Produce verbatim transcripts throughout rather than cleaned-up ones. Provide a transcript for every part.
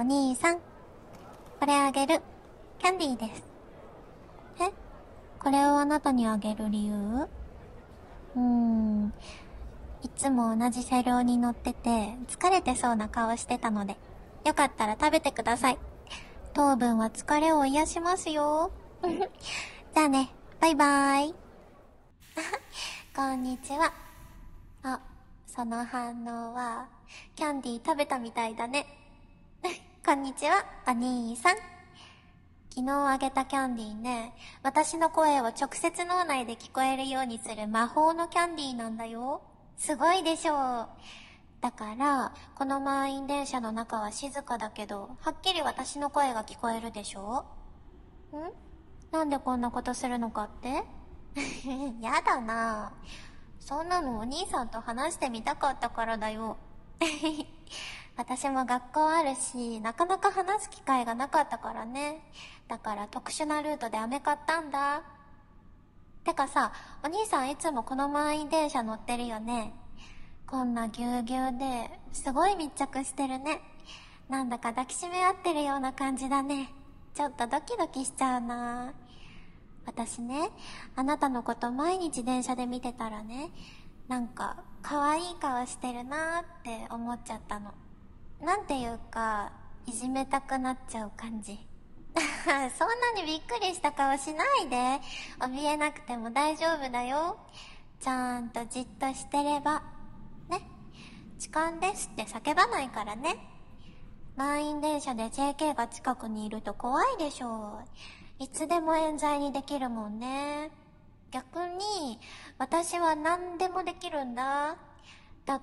兄さん、これあげる。キャンディーです。え？これをあなたにあげる理由？うーん、いつも同じ車両に乗ってて疲れてそうな顔してたので、よかったら食べてください。糖分は疲れを癒しますよ。じゃあね、バイバーイ。こんにちは。あ、その反応は、キャンディー食べたみたいだね。こんにちは、お兄さん。昨日あげたキャンディーね、私の声を直接脳内で聞こえるようにする魔法のキャンディーなんだよ。すごいでしょう。だから、この満員電車の中は静かだけど、はっきり私の声が聞こえるでしょ？ん？なんでこんなことするのかって？やだなぁ。そんなのお兄さんと話してみたかったからだよ。私も学校あるし、なかなか話す機会がなかったからね。だから特殊なルートでアメ買ったんだ。てかさ、お兄さんいつもこの満員電車乗ってるよね。こんなぎゅうぎゅうで、すごい密着してるね。なんだか抱きしめ合ってるような感じだね。ちょっとドキドキしちゃうな。私ね、あなたのこと毎日電車で見てたらね、なんか可愛い顔してるなーって思っちゃったの。なんていうか、いじめたくなっちゃう感じ。そんなにびっくりした顔しないで。怯えなくても大丈夫だよ。ちゃんとじっとしてれば。ね。痴漢ですって叫ばないからね。満員電車で ジェーケー が近くにいると怖いでしょう。いつでも冤罪にできるもんね。逆に、私は何でもできるんだ。だって、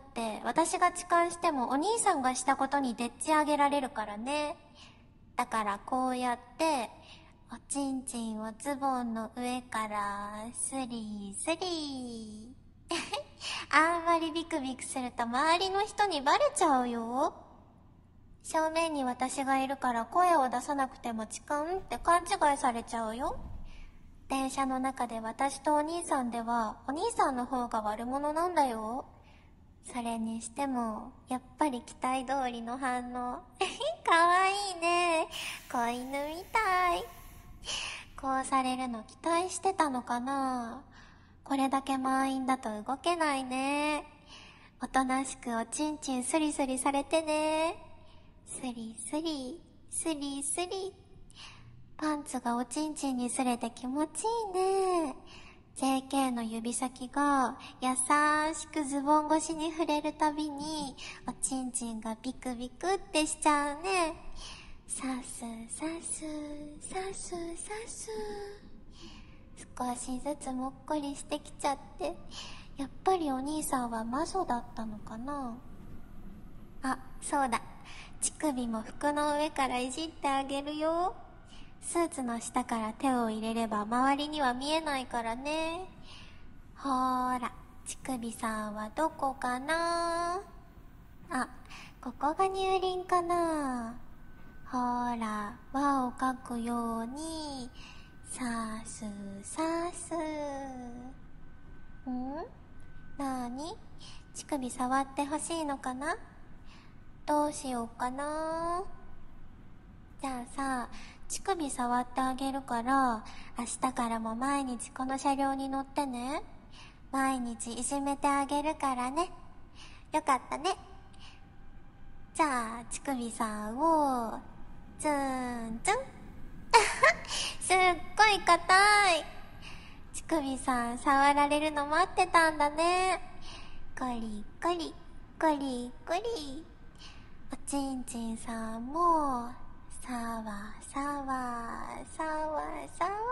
私が痴漢してもお兄さんがしたことにでっち上げられるからね。だからこうやって、おちんちんをズボンの上からスリースリー。あんまりビクビクすると周りの人にバレちゃうよ。正面に私がいるから声を出さなくても痴漢って勘違いされちゃうよ。電車の中で私とお兄さんではお兄さんの方が悪者なんだよ。それにしてもやっぱり期待通りの反応。かわいいね。子犬みたい。こうされるの期待してたのかな。これだけ満員だと動けないね。おとなしくおちんちんスリスリされてね。スリスリスリスリ。パンツがおちんちんに擦れて気持ちいいね。ジェーケー の指先が優しくズボン越しに触れるたびにおちんちんがビクビクってしちゃうね。さすさすさすさす。少しずつもっこりしてきちゃって、やっぱりお兄さんはマゾだったのかな。あ、そうだ。乳首も服の上からいじってあげるよ。スーツの下から手を入れれば周りには見えないからね。ほーら、乳首さんはどこかな。あ、ここが乳輪かな。ほーら、輪を描くように、さーすさーす。ん？なーに？乳首触ってほしいのかな？どうしようかな。じゃあさ、乳首触ってあげるから、明日からも毎日この車両に乗ってね。毎日いじめてあげるからね。よかったね。じゃあ、乳首さんを、ツーンツン。すっごい硬い。乳首さん触られるの待ってたんだね。コリコリ、コリコリ。おちんちんさんも、さわさわ、さわさわ。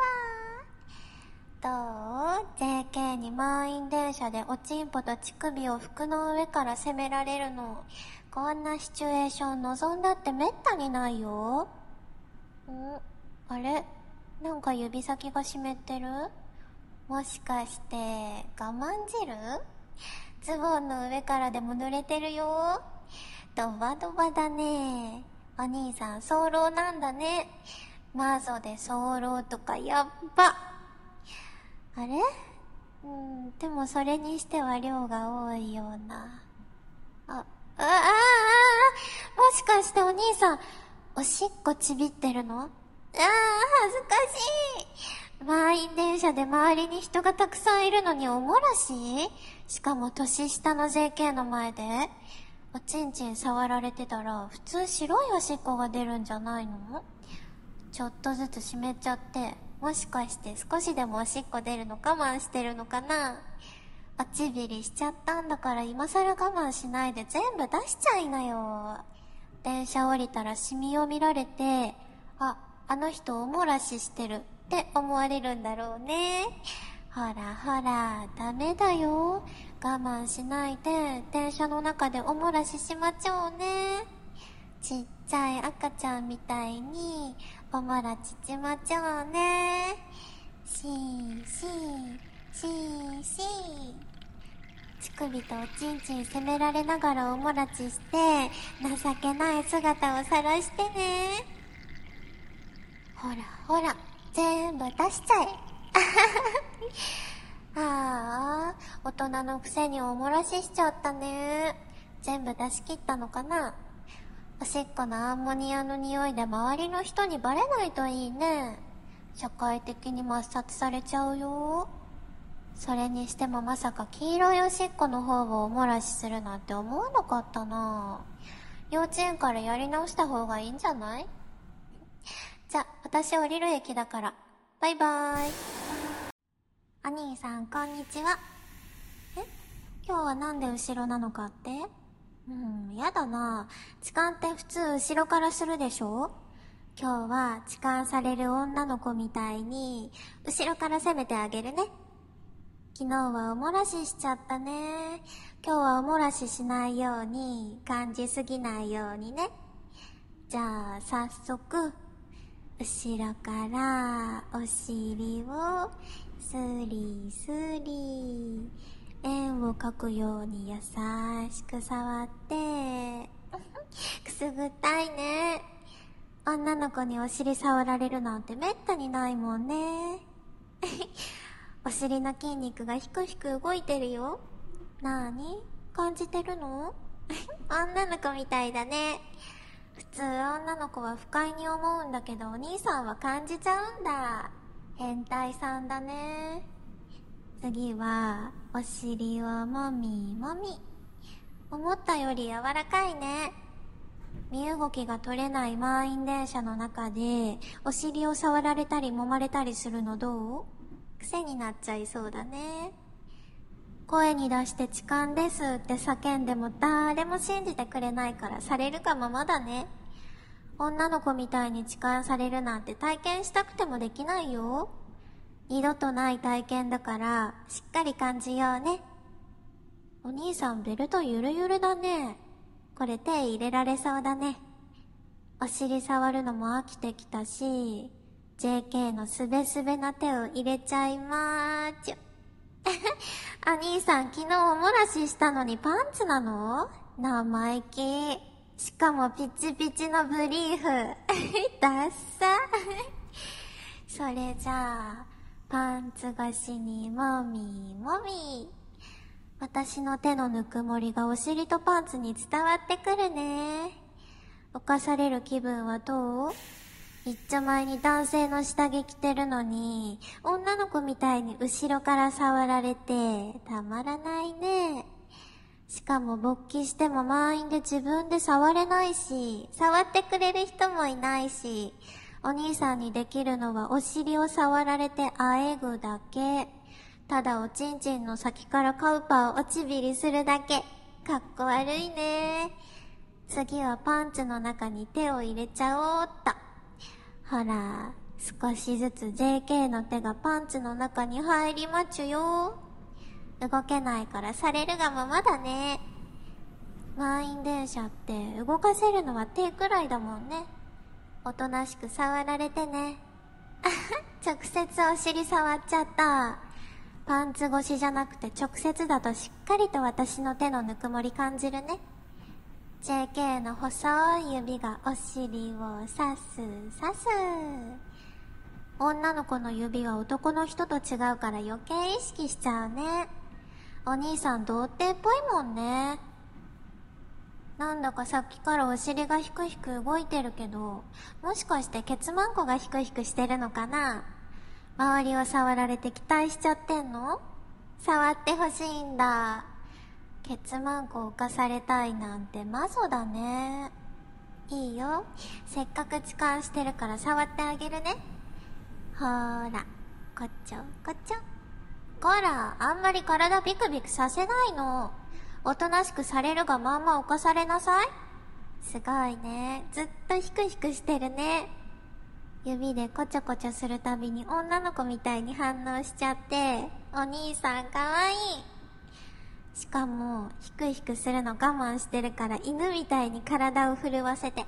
どう？ ジェーケー に満員電車でおちんぽと乳首を服の上から攻められるの。こんなシチュエーション望んだってめったにないよ。ん？あれ？なんか指先が湿ってる？もしかして、我慢汁？ズボンの上からでも濡れてるよ。ドバドバだね。お兄さん早漏なんだね。マゾで早漏とかやっば。あれ？うん、でもそれにしては量が多いような。あ、ああ、ああ、もしかしてお兄さん、 おしっこちびってるの？ああ、恥ずかしい。満員電車で周りに人がたくさんいるのにおもらし？しかも年下の ジェーケー の前で？おちんちん触られてたら普通白いおしっこが出るんじゃないの？ちょっとずつ湿っちゃって、もしかして少しでもおしっこ出るの我慢してるのかな？おちびりしちゃったんだから今更我慢しないで全部出しちゃいなよ。電車降りたらシミを見られて、あ、あの人おもらししてるって思われるんだろうね。ほらほら、ダメだよ。我慢しないで電車の中でおもらししまちゃおうね。ちっちゃい赤ちゃんみたいにおもらちちまちゃおうね。しーしーしーしー。乳首とおちんちん責められながらおもらちして、情けない姿を晒してね。ほらほら、全部出しちゃえ。ああ、大人のくせにおもらししちゃったね。全部出し切ったのかな？おしっこのアンモニアの匂いで周りの人にバレないといいね。社会的に抹殺されちゃうよ。それにしてもまさか黄色いおしっこの方をおもらしするなんて思わなかったな。幼稚園からやり直した方がいいんじゃない？じゃ、私降りる駅だから。バイバーイ。お兄さんこんにちは。え？今日はなんで後ろなのかって？うん、やだな。痴漢って普通後ろからするでしょ？今日は痴漢される女の子みたいに後ろから攻めてあげるね。昨日はおもらししちゃったね。今日はおもらししないように、感じすぎないようにね。じゃあ早速、後ろからお尻をスリスリ、円を描くように優しく触ってくすぐったいね。女の子にお尻触られるなんてめったにないもんね。お尻の筋肉がひくひく動いてるよ。なーに？感じてるの？女の子みたいだね。普通女の子は不快に思うんだけどお兄さんは感じちゃうんだ。変態さんだね。次はお尻をもみもみ。思ったより柔らかいね。身動きが取れない満員電車の中でお尻を触られたり揉まれたりするのどう？癖になっちゃいそうだね。声に出して痴漢ですって叫んでも誰も信じてくれないからされるがままだね。女の子みたいに痴漢されるなんて体験したくてもできないよ。二度とない体験だからしっかり感じようね。お兄さんベルトゆるゆるだね。これ手入れられそうだね。お尻触るのも飽きてきたし、ジェーケー のすべすべな手を入れちゃいまーちゅ。お兄さん昨日おもらししたのにパンツなの？生意気。しかもピチピチのブリーフ。ダッサ。それじゃあ、パンツ越しにもみもみ。私の手のぬくもりがお尻とパンツに伝わってくるね。犯される気分はどう？一丁前に男性の下着着てるのに、女の子みたいに後ろから触られて、たまらないね。しかも勃起しても満員で自分で触れないし、触ってくれる人もいないし、お兄さんにできるのはお尻を触られてあえぐだけ。ただおちんちんの先からカウパーをおちびりするだけ。かっこ悪いね。次はパンツの中に手を入れちゃおうっと。ほら、少しずつ ジェーケー の手がパンツの中に入りまちゅよ。動けないからされるがままだね。満員電車って動かせるのは手くらいだもんね。おとなしく触られてね。直接お尻触っちゃった。パンツ越しじゃなくて直接だとしっかりと私の手のぬくもり感じるね。ジェーケー の細い指がお尻をさすさす。女の子の指は男の人と違うから余計意識しちゃうね。お兄さん童貞っぽいもんね。 なんだかさっきからお尻がヒクヒク動いてるけど、もしかしてケツマンコがヒクヒクしてるのかな？周りを触られて期待しちゃってんの？触ってほしいんだ。ケツマンコを犯されたいなんてマゾだね。いいよ。せっかく痴漢してるから触ってあげるね。ほーら、こっちょこっちょ。こら、あんまり体ビクビクさせないの。おとなしくされるがまんま犯されなさい。すごいね。ずっとヒクヒクしてるね。指でこちょこちょするたびに女の子みたいに反応しちゃって、お兄さんかわいい。しかも、ヒクヒクするの我慢してるから犬みたいに体を震わせて。ん？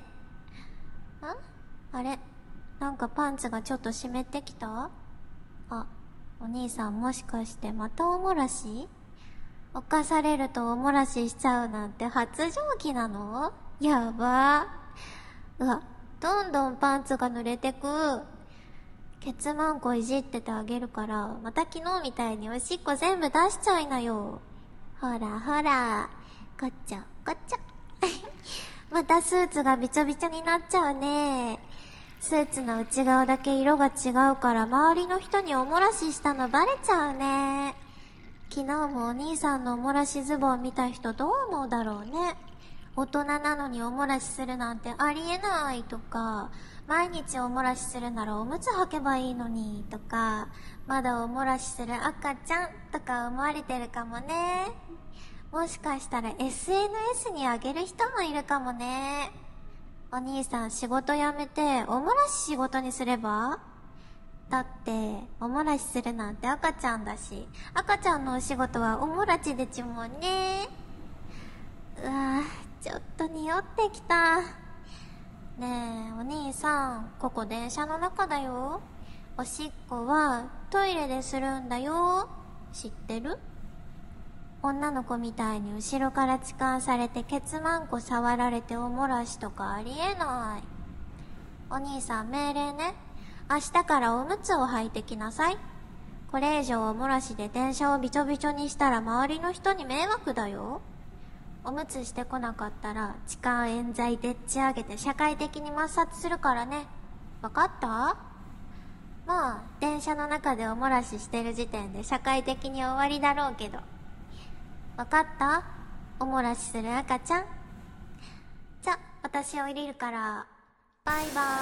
あれ？なんかパンツがちょっと湿ってきた？あ、お兄さんもしかしてまたおもらし？犯されるとおもらししちゃうなんて発情期なの？やば。うわ、どんどんパンツが濡れてく。ケツマンコいじっててあげるから、また昨日みたいにおしっこ全部出しちゃいなよ。ほらほら、こっちょこっちょ。またスーツがびちょびちょになっちゃうね。スーツの内側だけ色が違うから周りの人におもらししたのバレちゃうね。昨日もお兄さんのおもらしズボン見た人どう思うだろうね。大人なのにおもらしするなんてありえないとか、毎日おもらしするならおむつ履けばいいのにとか、まだおもらしする赤ちゃんとか思われてるかもね。もしかしたら エスエヌエス にあげる人もいるかもね。お兄さん仕事辞めておもらし仕事にすれば？だっておもらしするなんて赤ちゃんだし、赤ちゃんのお仕事はおもらちでちもんね。うわぁ、ちょっと匂ってきた。ねえお兄さん、ここ電車の中だよ。おしっこはトイレでするんだよ。知ってる？女の子みたいに後ろから痴漢されてケツマンコ触られておもらしとかありえない。お兄さん命令ね。明日からおむつを履いてきなさい。これ以上おもらしで電車をびちょびちょにしたら周りの人に迷惑だよ。おむつしてこなかったら痴漢冤罪でっち上げて社会的に抹殺するからね。わかった？まあ電車の中でおもらししてる時点で社会的に終わりだろうけど。わかった？おもらしする赤ちゃん。じゃ、私降りるから。バイバーイ。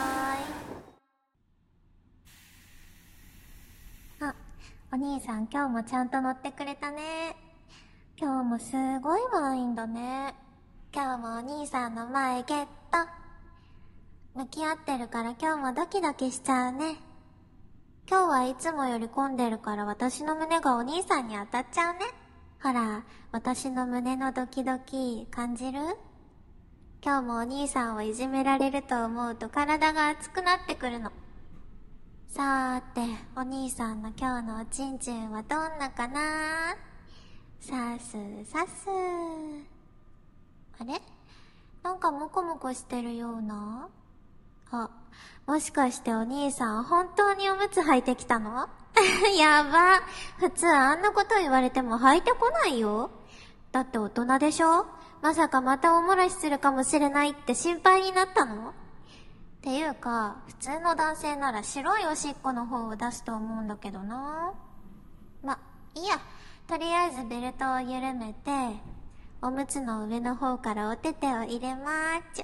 あ、お兄さん今日もちゃんと乗ってくれたね。今日もすごい満員だね。今日もお兄さんの前ゲット。向き合ってるから今日もドキドキしちゃうね。今日はいつもより混んでるから私の胸がお兄さんに当たっちゃうね。ほら、私の胸のドキドキ感じる？今日もお兄さんをいじめられると思うと体が熱くなってくるの。さーて、お兄さんの今日のおちんちんはどんなかな？さすさす。あれ？なんかモコモコしてるような？あ、もしかしてお兄さん本当におむつ履いてきたの？やば。普通あんなこと言われても履いてこないよ。だって大人でしょ？まさかまたおもらしするかもしれないって心配になったの？っていうか、普通の男性なら白いおしっこの方を出すと思うんだけどな。ま、いいや。とりあえずベルトを緩めて、おむつの上の方からお手手を入れまーちゅ。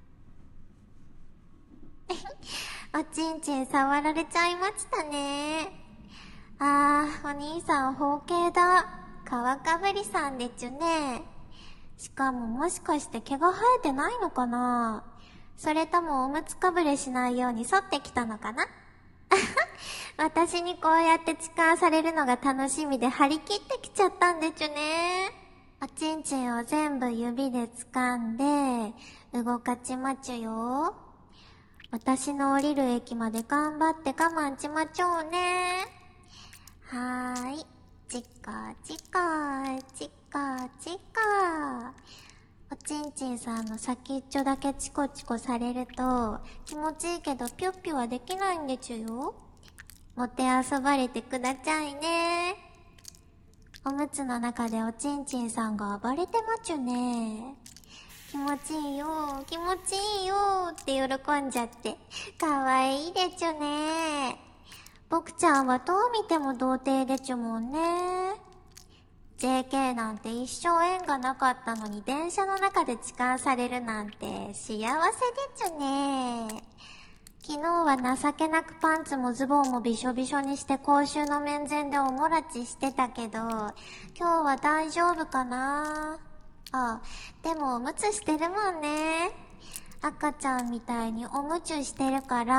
おちんちん触られちゃいましたね。あー、お兄さん包茎だ。皮かぶりさんでちゅね。しかももしかして毛が生えてないのかな？それともおむつかぶれしないように沿ってきたのかな？私にこうやって痴漢されるのが楽しみで張り切ってきちゃったんでちゅね。おちんちんを全部指で掴んで動かちまちゅよ。私の降りる駅まで頑張って我慢ちまちょうね。はーい。チカチカチカチカ。おちんちんさんの先っちょだけチコチコされると気持ちいいけどピュッピュはできないんでちゅよ。もてあそばれてくだちゃいね。おむつの中でおちんちんさんが暴れてまちゅね。 気持ちいいよ、気持ちいいよって喜んじゃって。かわいいでちゅね。僕ちゃんはどう見ても童貞でちゅもんね。ジェーケー なんて一生縁がなかったのに電車の中で痴漢されるなんて幸せでちゅね。昨日は情けなくパンツもズボンもびしょびしょにして公衆の面前でおもらちしてたけど、今日は大丈夫かな。あ、でもおむつしてるもんね。赤ちゃんみたいにおむつしてるから、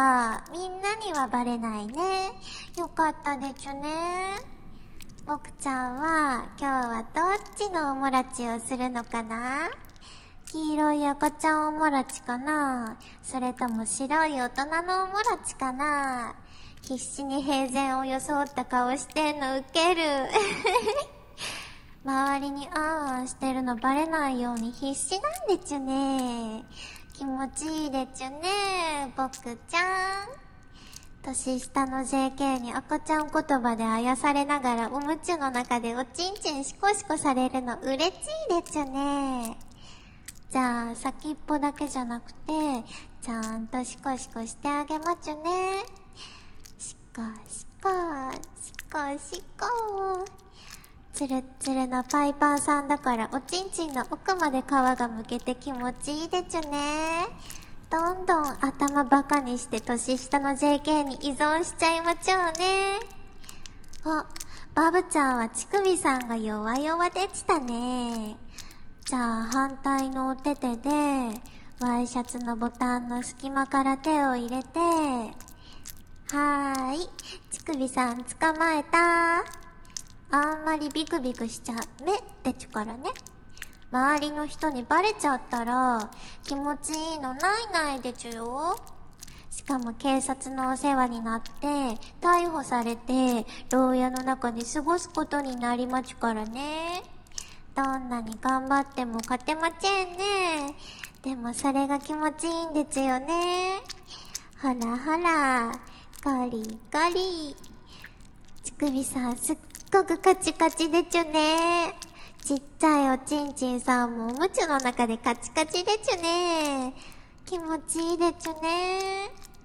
みんなにはバレないね。よかったでちゅね。僕ちゃんは今日はどっちのおもらちをするのかな。黄色い赤ちゃんおもらちかな、それとも白い大人のおもらちかな。必死に平然を装った顔してんのウケる。周りにあんあんしてるのバレないように必死なんでちゅね。気持ちいいでちゅね、僕ちゃん。年下の ジェーケー に赤ちゃん言葉であやされながらおむつの中でおちんちんシコシコされるの嬉しいでちゅね。じゃあ先っぽだけじゃなくてちゃんとシコシコしてあげまちゅね。シコシコシコシコ。ツルッツルのパイパンさんだからおちんちんの奥まで皮がむけて気持ちいいでちゅね。どんどん頭バカにして年下の ジェーケー に依存しちゃいまちょうね。あ、バブちゃんは乳首さんが弱々でちたね。じゃあ反対のお手手でワイシャツのボタンの隙間から手を入れて、はーい、乳首さん捕まえた。あんまりビクビクしちゃめってちゅからね。周りの人にバレちゃったら気持ちいいのないないでちゅよ。しかも警察のお世話になって逮捕されて牢屋の中に過ごすことになりまちゅからね。どんなに頑張っても勝てまちぇんね。でもそれが気持ちいいんでちゅよね。ほらほら、ゴリゴリ。乳首さんすっごくカチカチでちゅね。ちっちゃいおちんちんさんもおむつの中でカチカチでちゅね。気持ちいいでちゅね。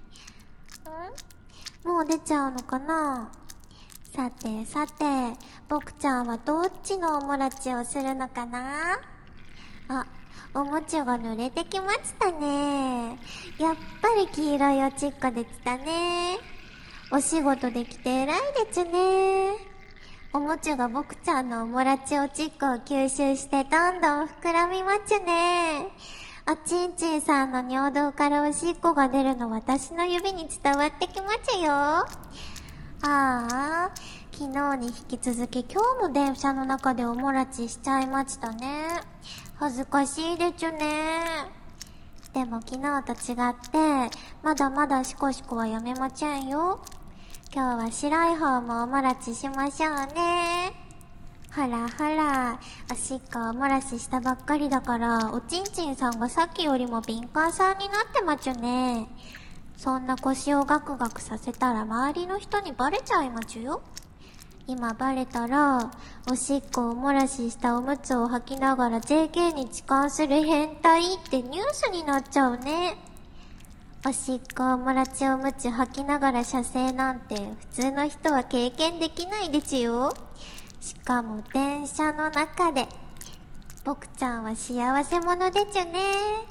ん？もう出ちゃうのかな。さてさて、僕ちゃんはどっちのおもらちをするのかな。あ、おもちゃが濡れてきましたね。やっぱり黄色いおちっこできたね。お仕事できて偉いでちゅね。おもちゃが僕ちゃんのおもらちおちっこを吸収してどんどん膨らみまちゅね。おちんちんさんの尿道からおしっこが出るの私の指に伝わってきまちゅよ。ああ、昨日に引き続き今日も電車の中でおもらちしちゃいましたね。恥ずかしいでちゅね。でも昨日と違ってまだまだシコシコはやめまちぇんよ。今日は白い方もおもらちしましょうね。ほらほら、おしっこおもらししたばっかりだからおちんちんさんがさっきよりも敏感さんになってまちゅね。そんな腰をガクガクさせたら周りの人にバレちゃいまちゅよ。今バレたらおしっこおもらししたおむつを履きながら ジェーケー に痴漢する変態ってニュースになっちゃうね。おしっこおもらちおむつ履きながら射精なんて普通の人は経験できないでちゅよ。しかも電車の中で。僕ちゃんは幸せ者でちゅね。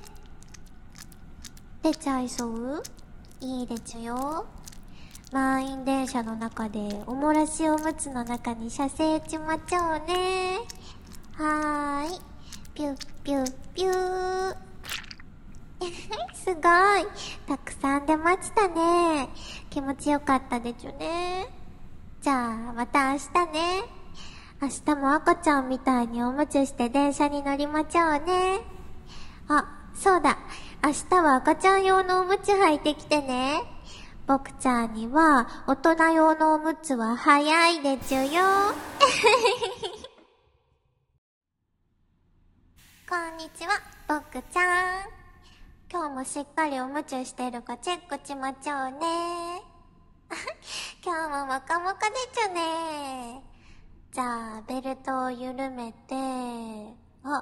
出ちゃいそう？いいでちゅよ。満員電車の中でおもらしおむつの中に射精ちまちょうね。はーい、ピュッピュッピュー。すごい、たくさん出ましたね。気持ちよかったでちゅね。じゃあまた明日ね。明日も赤ちゃんみたいにおむつして電車に乗りまちょうね。あ、そうだ、明日は赤ちゃん用のおむつ履いてきてね。僕ちゃんには大人用のおむつは早いでちゅよ。こんにちは、僕ちゃん。今日もしっかりおむつしてるかチェックちまちょうね。今日もモカモカでちゅね。じゃあベルトを緩めて、あ、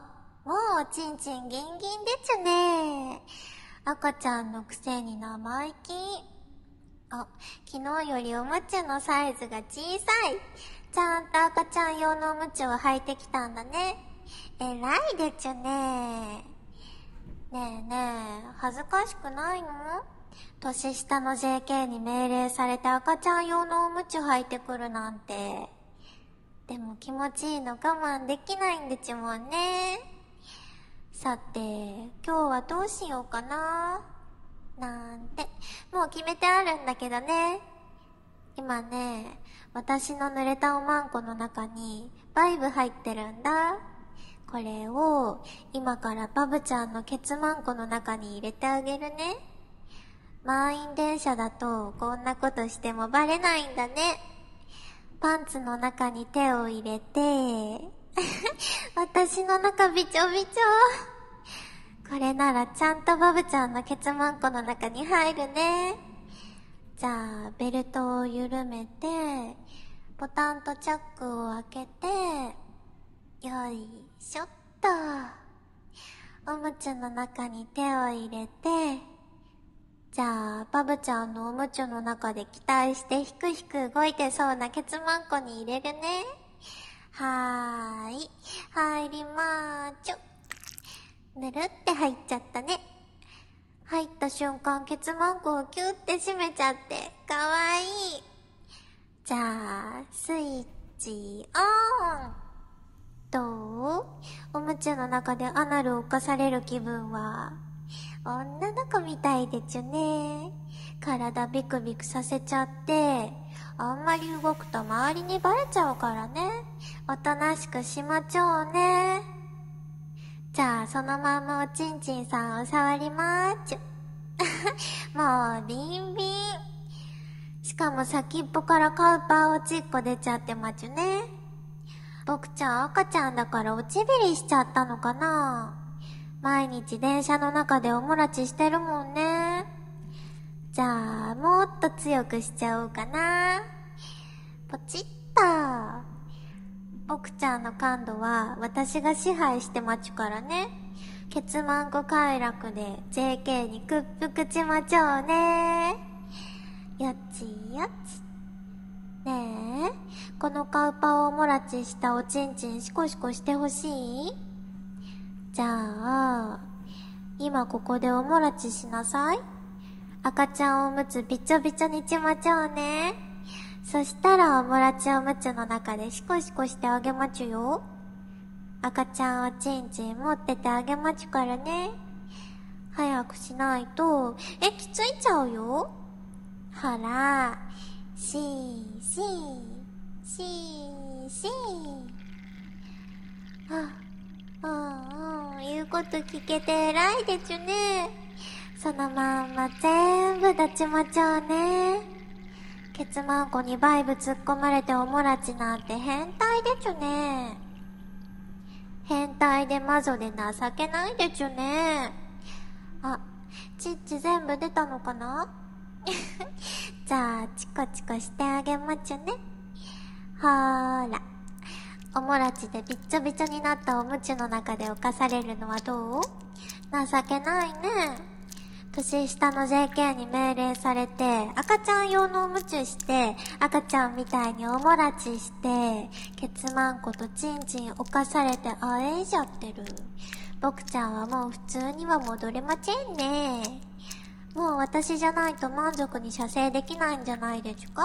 もうおちんちんギンギンでちゅね。赤ちゃんのくせに生意気。あ、昨日よりおむつのサイズが小さい。ちゃんと赤ちゃん用のおむつを履いてきたんだね。えらいでちゅね。ねえねえ、恥ずかしくないの？年下の ジェーケー に命令されて赤ちゃん用のおむつ履いてくるなんて。でも気持ちいいの我慢できないんでちゅもんね。さて、今日はどうしようかななんて、もう決めてあるんだけどね。今ね、私の濡れたおまんこの中にバイブ入ってるんだ。これを今からバブちゃんのケツマンコの中に入れてあげるね。満員電車だとこんなことしてもバレないんだね。パンツの中に手を入れて私の中びちょびちょ。これならちゃんとバブちゃんのケツマンコの中に入るね。じゃあベルトを緩めてボタンとチャックを開けて、よいしょっと。おむつの中に手を入れて、じゃあバブちゃんのおむつの中で期待してひくひく動いてそうなケツマンコに入れるね。はーい、入りまーちょ。ぬるって入っちゃったね。入った瞬間ケツマンコをキューって閉めちゃってかわいい。じゃあスイッチオン。どう？おむつの中でアナルを犯される気分は。女の子みたいでちゅね。体ビクビクさせちゃって、あんまり動くと周りにバレちゃうからね。おとなしくしまちょうね。じゃあそのままおちんちんさんを触りまーちゅ。もうビンビン。しかも先っぽからカウパーおちっこ出ちゃってまちゅね。僕ちゃん赤ちゃんだからおちびりしちゃったのかな。毎日電車の中でおもらちしてるもんね。じゃあもっと強くしちゃおうかな。ポチッと。僕ちゃんの感度は私が支配してまちゅからね。ケツマンコ快楽で ジェーケー に屈服ちまちょうね。よっちよっち。ねえ、このカウパをおもらちしたおちんちんシコシコしてほしい？じゃあ、今ここでおもらちしなさい。赤ちゃんおむつびちょびちょにちまちょうね。そしたらおもらちおむつの中でシコシコしてあげまちゅよ。赤ちゃんおちんちん持っててあげまちゅからね。早くしないと液ついちゃうよ。ほら、しーしー、しーしー。あ、うんうん、言うこと聞けて偉いでちゅね。そのまんま全部立ちまちょうね。ケツマンコにバイブ突っ込まれておもらちなんて変態でちゅね。変態でマゾで情けないでちゅね。あ、チッチ全部出たのかなじゃあチコチコしてあげまちゅね。ほーら、おもらちでびっちょびちょになったおむつの中で犯されるのはどう？情けないね。年下の ジェーケー に命令されて赤ちゃん用のおむつして赤ちゃんみたいにおもらちしてケツマンコとチンチン犯されてあえいじゃってる。僕ちゃんはもう普通には戻れませんね。もう私じゃないと満足に射精できないんじゃないですか？ん？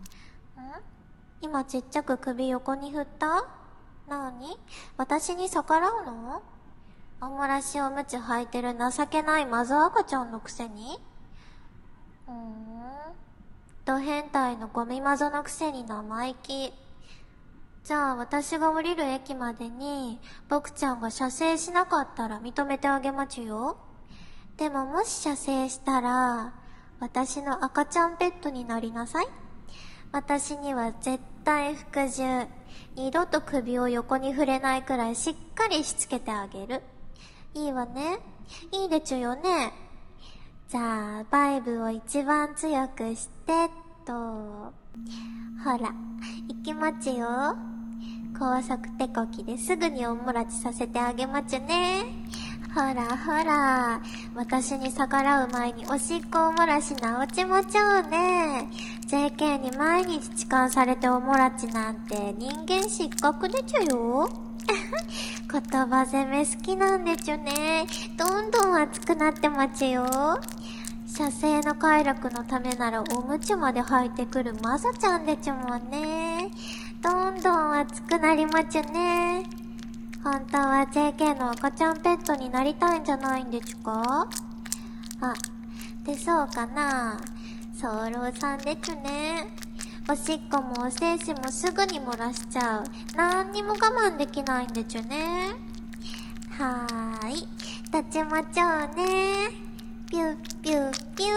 今ちっちゃく首横に振った？なに？私に逆らうの？おもらしおむつ履いてる情けないマザー赤ちゃんのくせに？うーん。ド変態のゴミマザのくせに生意気。じゃあ私が降りる駅までに僕ちゃんが射精しなかったら認めてあげまちゅよ。でももし射精したら私の赤ちゃんペットになりなさい。私には絶対服従。二度と首を横に触れないくらいしっかりしつけてあげる。いいわね。いいでちゅよね。じゃあバイブを一番強くしてっと。ほら、行きまちよ。 高速手こきですぐにおもらちさせてあげまちゅね。ほらほら、私に逆らう前におしっこおもらしなおちもちょうね。ジェーケー に毎日痴漢されておもらちなんて人間失格でちゅよ。言葉攻め好きなんでちゅね。どんどん熱くなってまちよ。射精の快楽のためならおむつまで履いてくるまさちゃんでちゅもんね。どんどん熱くなりまちゅね。本当は ジェーケー の赤ちゃんペットになりたいんじゃないんでちゅか？あ、でそうかな。早漏さんでちゅね。おしっこもお精子もすぐに漏らしちゃう。なんにも我慢できないんでちゅね。はーい。立ちまちょうね。ピュッピュッピュ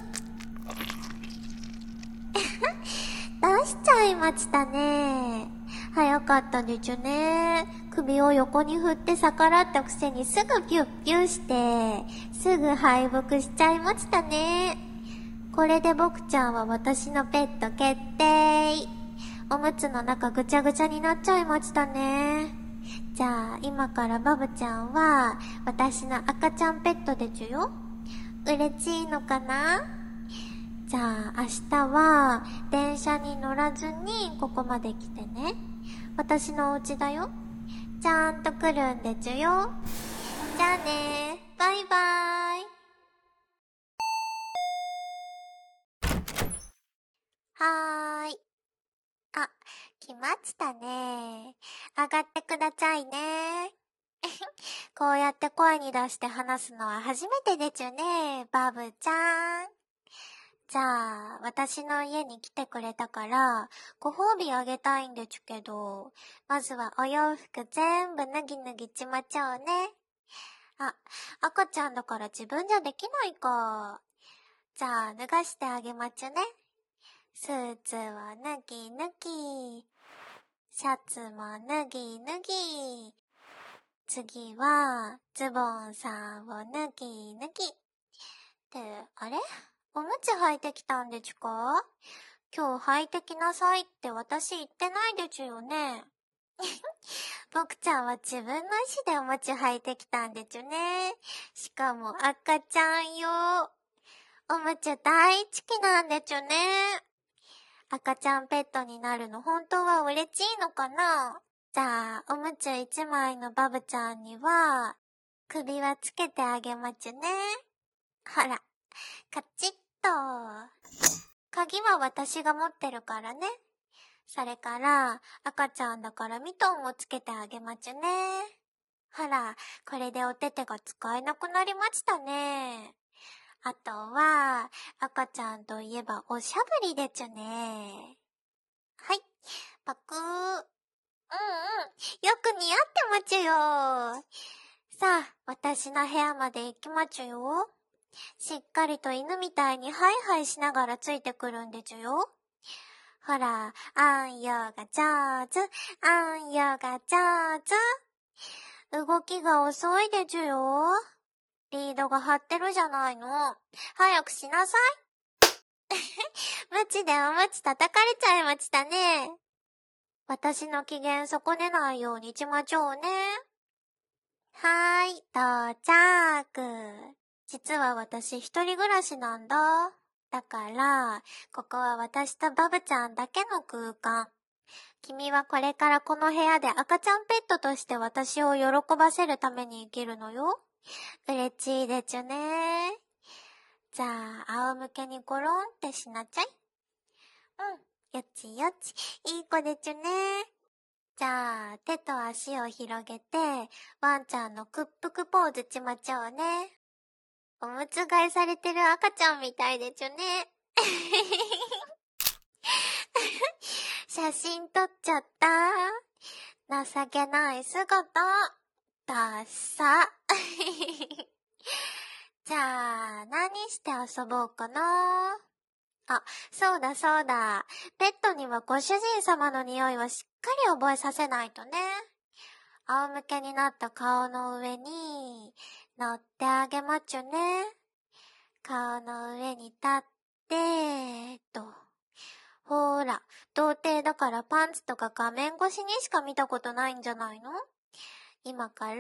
ー。出しちゃいましたね。早かったでちゅね。首を横に振って逆らったくせにすぐピュッピューして、すぐ敗北しちゃいましたね。これで僕ちゃんは私のペット決定。おむつの中ぐちゃぐちゃになっちゃいましたね。じゃあ今からバブちゃんは私の赤ちゃんペットでちゅよ。嬉しいのかな？じゃあ明日は電車に乗らずにここまで来てね。私のお家だよ。ちゃんと来るんでちゅよ。じゃあね。バイバーイ。はーい。あ、来ましたね。上がってくださいね。こうやって声に出して話すのは初めてでちゅね、バブちゃん。じゃあ、私の家に来てくれたから、ご褒美あげたいんでちゅけど、まずはお洋服全部脱ぎ脱ぎちまちょうね。あ、赤ちゃんだから自分じゃできないか。じゃあ、脱がしてあげまちゅね。スーツは脱ぎ脱ぎ。シャツも脱ぎ脱ぎ。次は、ズボンさんを脱ぎ脱ぎ。ってあれ？おむつ履いてきたんでちゅか？今日履いてきなさいって私言ってないでちゅよね。僕ちゃんは自分の意思でおむつ履いてきたんでちゅね。しかも赤ちゃんよ。おむつ大好きなんでちゅね。赤ちゃんペットになるの本当は嬉しいのかな？じゃあ、おむつ一枚のバブちゃんには、首輪つけてあげまちゅね。ほら、カチッと。鍵は私が持ってるからね。それから、赤ちゃんだからミトンもつけてあげまちゅね。ほら、これでお手手が使えなくなりましたね。あとは、赤ちゃんといえばおしゃぶりでちゅね。はい、パクー。うんうん、よく似合ってまちゅよ。さあ、私の部屋まで行きまちゅよ。しっかりと犬みたいにハイハイしながらついてくるんでちゅよ。ほら、あんよが上手、あんよが上手。動きが遅いでちゅよ。リードが張ってるじゃないの。早くしなさい。ムチでおむつ叩かれちゃいましたね。私の機嫌損ねないようにしまちょうね。はーい、到着。実は私一人暮らしなんだ。だから、ここは私とバブちゃんだけの空間。君はこれからこの部屋で赤ちゃんペットとして私を喜ばせるために生きるのよ。嬉しいでちゅね。じゃあ、仰向けにゴロンってしなちゃい。うん、よちよち、いい子でちゅね。じゃあ、手と足を広げて、ワンちゃんのくっぷくポーズちまちょうね。おむつ替えされてる赤ちゃんみたいでちゅね。写真撮っちゃった。情けない姿。ダッサ。じゃあ、何して遊ぼうかな。あ、そうだそうだ。ペットにはご主人様の匂いをしっかり覚えさせないとね。仰向けになった顔の上に乗ってあげまちゅね。顔の上に立って、と。 ほーら、童貞だからパンツとか画面越しにしか見たことないんじゃないの？今から、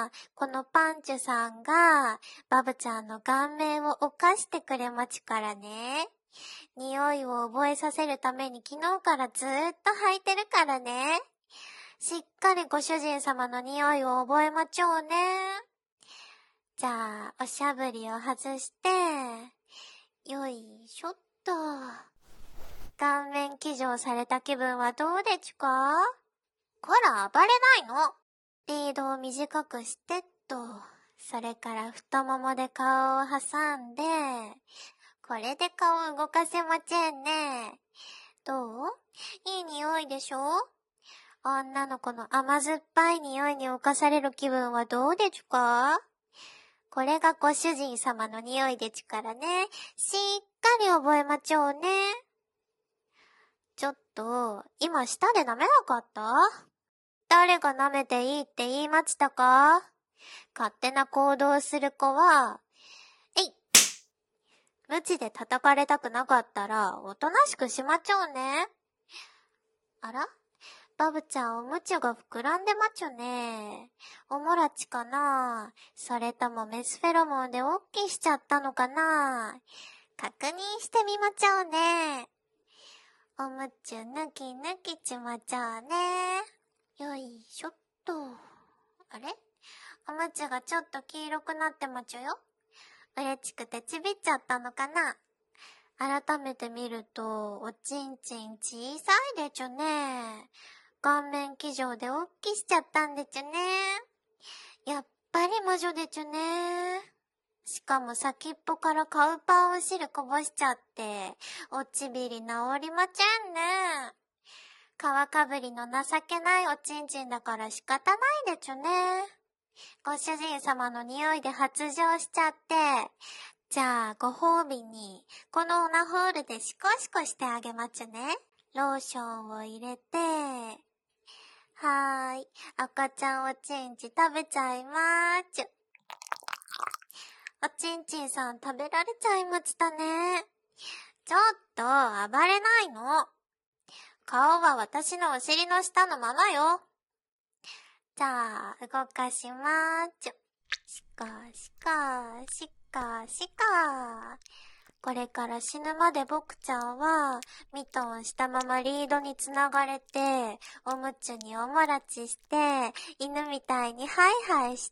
このパンチュさんが、バブちゃんの顔面を犯してくれまちからね。匂いを覚えさせるために昨日からずーっと履いてるからね。しっかりご主人様の匂いを覚えまちょうね。じゃあ、おしゃぶりを外して、よいしょっと。顔面騎乗された気分はどうでちゅか？こら、暴れないの。リードを短くしてっと。それから太ももで顔を挟んで、これで顔動かせまちんね。どう？いい匂いでしょ？女の子の甘酸っぱい匂いに侵される気分はどうでちゅか？これがご主人様の匂いでちゅからね。しっかり覚えまちょうね。ちょっと、今舌で舐めなかった？誰が舐めていいって言いましたか？勝手な行動する子は、えい！無知で叩かれたくなかったら、おとなしくしまちょうね。あら？バブちゃんおむちが膨らんでまちょね。おもらちかな？それともメスフェロモンでおっきしちゃったのかな？確認してみまちょうね。おむちゅぬきぬきちまちょうね。よいしょっと。あれ？おむちがちょっと黄色くなってまちゅよ。嬉しくてちびっちゃったのかな？改めて見ると、おちんちん小さいでちゅね。顔面騎乗でおっきしちゃったんでちゅね。やっぱり魔女でちゅね。しかも先っぽからカウパーお汁こぼしちゃって、おちびり治りまちんね。皮かぶりの情けないおちんちんだから仕方ないでちゅね。ご主人様の匂いで発情しちゃって、じゃあご褒美にこのオナホールでシコシコしてあげまちゅね。ローションを入れて、はーい、赤ちゃんおちんち食べちゃいまーちゅ。おちんちんさん食べられちゃいましたね。ちょっと暴れないの。顔は私のお尻の下のままよ。じゃあ、動かしまーちゅ。しかしかしかしか。これから死ぬまで僕ちゃんは、ミトンしたままリードにつながれて、おむつにおもらちして、犬みたいにハイハイして、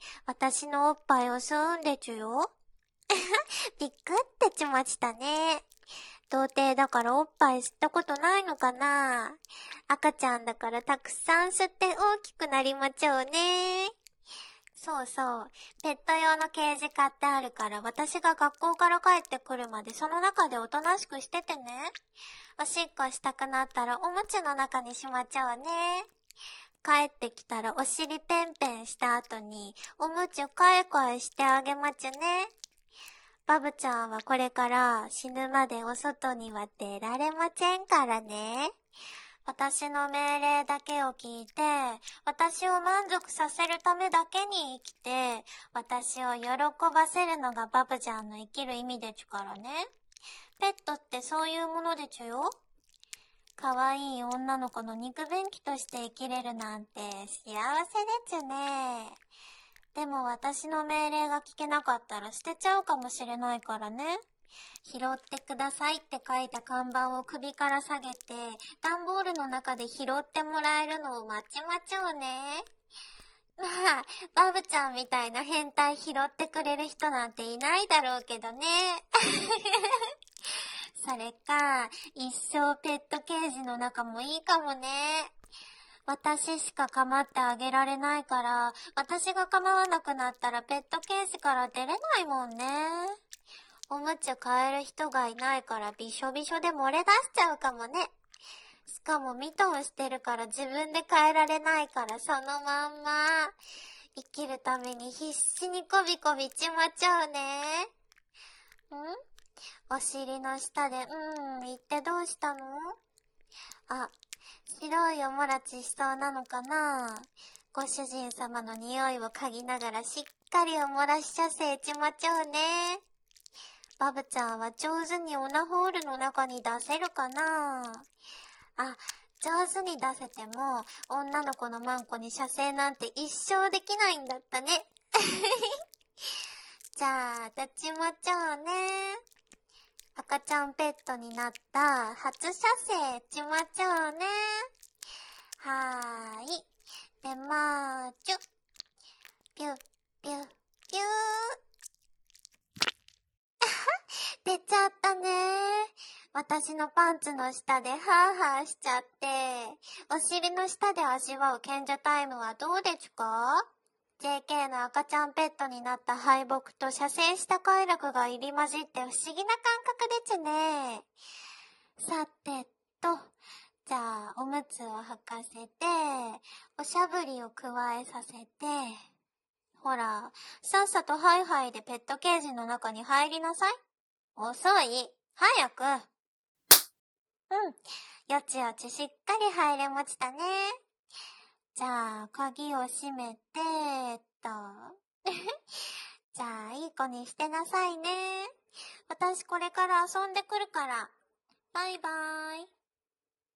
私のおっぱいを吸うんでちゅよ。びっくってちましたね。童貞だからおっぱい吸ったことないのかな？赤ちゃんだからたくさん吸って大きくなりまちょうね。そうそう。ペット用のケージ買ってあるから私が学校から帰ってくるまでその中でおとなしくしててね。おしっこしたくなったらおむつの中にしまちゃうね。帰ってきたらお尻ペンペンした後におむつかえかえしてあげまちゅね。バブちゃんはこれから死ぬまでお外には出られませんからね。私の命令だけを聞いて、私を満足させるためだけに生きて、私を喜ばせるのがバブちゃんの生きる意味でちゅからね。ペットってそういうものでちゅよ。かわいい女の子の肉便器として生きれるなんて幸せでちゅね。でも私の命令が聞けなかったら捨てちゃうかもしれないからね。拾ってくださいって書いた看板を首から下げて、段ボールの中で拾ってもらえるのを待ちまちょうね。まあ、バブちゃんみたいな変態拾ってくれる人なんていないだろうけどね。それか、一生ペットケージの中もいいかもね。私しか構ってあげられないから、私が構わなくなったらペットケージから出れないもんね。おむつ買える人がいないからびしょびしょで漏れ出しちゃうかもね。しかもミトンしてるから自分で変えられないからそのまんま。生きるために必死にこびこびちまちゃうね。ん？お尻の下でうーん言ってどうしたの？あ、白いおもらちしそうなのかな？ご主人様の匂いを嗅ぎながらしっかりおもらし射精ちまちゃうね。 バブちゃんは上手にオナホールの中に出せるかな？あ、上手に出せても、女の子のマンコに射精なんて一生できないんだったね。じゃあ、どっちもちょうね。赤ちゃんペットになった初射精ちまちょうね。はーい。でまーちゅ。ぴゅ、ぴゅ、ぴゅー。出ちゃったねー。私のパンツの下でハーハーしちゃって、お尻の下で味わう賢者タイムはどうですか？ ジェーケー の赤ちゃんペットになった敗北と射精した快楽が入り混じって不思議な感覚ですね。さてと、じゃあおむつを履かせて、おしゃぶりを加えさせて、ほら、さっさとハイハイでペットケージの中に入りなさい。遅い。早く。うん。よちよちしっかり入れましたね。じゃあ、鍵を閉めて、えっと。じゃあ、いい子にしてなさいね。私これから遊んでくるから。バイバーイ。